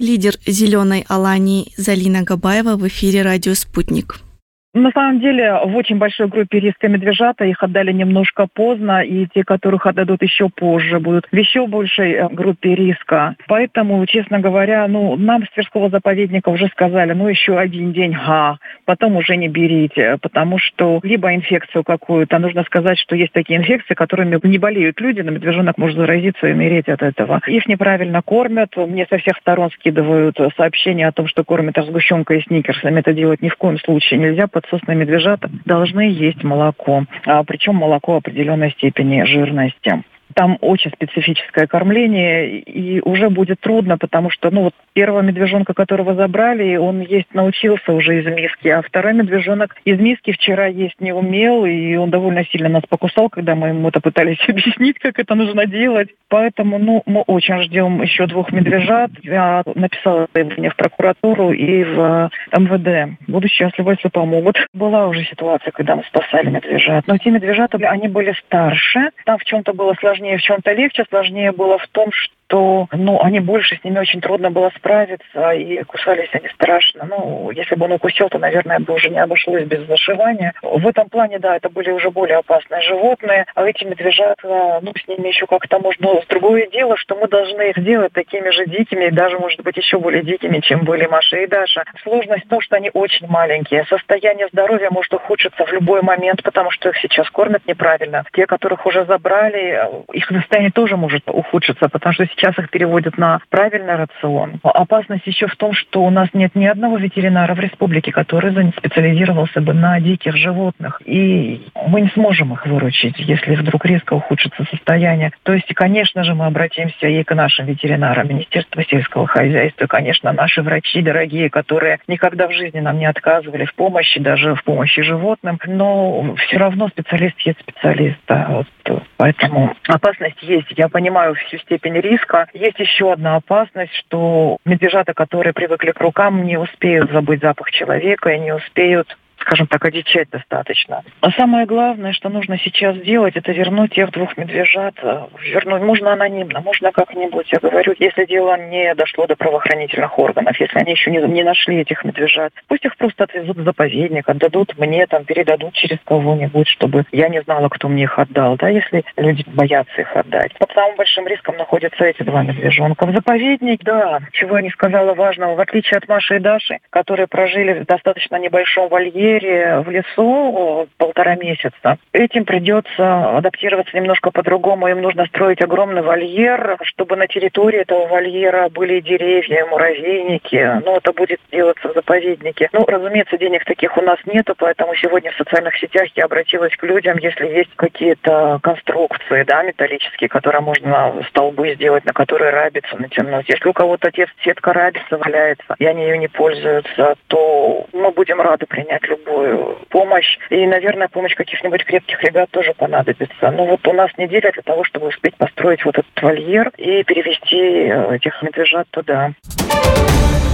Лидер «Зеленой Алании» Залина Габаева в эфире «Радио Спутник». На самом деле, в очень большой группе риска медвежата их отдали немножко поздно, и те, которых отдадут еще позже, будут в еще большей группе риска. Поэтому, честно говоря, нам с Тверского заповедника уже сказали, еще один день, потом уже не берите, потому что либо инфекцию какую-то, нужно сказать, что есть такие инфекции, которыми не болеют люди, но медвежонок может заразиться и умереть от этого. Их неправильно кормят, мне со всех сторон скидывают сообщения о том, что кормят сгущенкой и сникерсами. Это делать ни в коем случае нельзя. Подсосные медвежата должны есть молоко, причем молоко определенной степени жирности. Там очень специфическое кормление, и уже будет трудно, потому что, первого медвежонка, которого забрали, он есть научился уже из миски, а второй медвежонок из миски вчера есть не умел, и он довольно сильно нас покусал, когда мы ему это пытались объяснить, как это нужно делать. Поэтому, мы очень ждем еще 2 медвежат. Я написала заявление в прокуратуру и в МВД. Буду счастлива, если помогут. Была уже ситуация, когда мы спасали медвежат. Но те медвежата, они были старше. Там в чем-то было сложнее, в чем-то легче. Сложнее было в том, что они больше, с ними очень трудно было справиться, и кусались они страшно. Если бы он укусил, то, наверное, бы уже не обошлось без зашивания. В этом плане, да, это были уже более опасные животные, а эти медвежата, с ними еще как-то можно. Другое дело, что мы должны их сделать такими же дикими, и даже, может быть, еще более дикими, чем были Маша и Даша. Сложность в том, что они очень маленькие. Состояние здоровья может ухудшиться в любой момент, потому что их сейчас кормят неправильно. Те, которых уже забрали, их состояние тоже может ухудшиться, потому что сейчас их переводят на правильный рацион. Опасность еще в том, что у нас нет ни одного ветеринара в республике, который специализировался бы на диких животных. И мы не сможем их выручить, если вдруг резко ухудшится состояние. То есть, конечно же, мы обратимся и к нашим ветеринарам, Министерству сельского хозяйства, конечно, наши врачи дорогие, которые никогда в жизни нам не отказывали в помощи, даже в помощи животным. Но все равно специалист есть специалист. Поэтому опасность есть. Я понимаю всю степень риска. Есть еще одна опасность, что медвежата, которые привыкли к рукам, не успеют забыть запах человека и не успеют, скажем так, одичать достаточно. А самое главное, что нужно сейчас сделать, это вернуть тех 2 медвежат. Вернуть можно анонимно, можно как-нибудь. Я говорю, если дело не дошло до правоохранительных органов, если они еще не нашли этих медвежат, пусть их просто отвезут в заповедник, отдадут мне, передадут через кого-нибудь, чтобы я не знала, кто мне их отдал. Да, если люди боятся их отдать. Под самым большим риском находятся эти 2 медвежонка. В заповедник, да, чего я не сказала важного, в отличие от Маши и Даши, которые прожили в достаточно небольшом вольере, в лесу 1,5 месяца. Этим придется адаптироваться немножко по-другому. Им нужно строить огромный вольер, чтобы на территории этого вольера были деревья, муравейники. Это будет делаться в заповеднике. Разумеется, денег таких у нас нету, поэтому сегодня в социальных сетях я обратилась к людям, если есть какие-то конструкции, металлические, которые можно столбы сделать, на которые рабицу натянуть. Если у кого-то сетка рабица валяется, и они ее не пользуются, то мы будем рады принять любую помощь. И, наверное, помощь каких-нибудь крепких ребят тоже понадобится. У нас неделя для того, чтобы успеть построить этот вольер и перевести этих медвежат туда.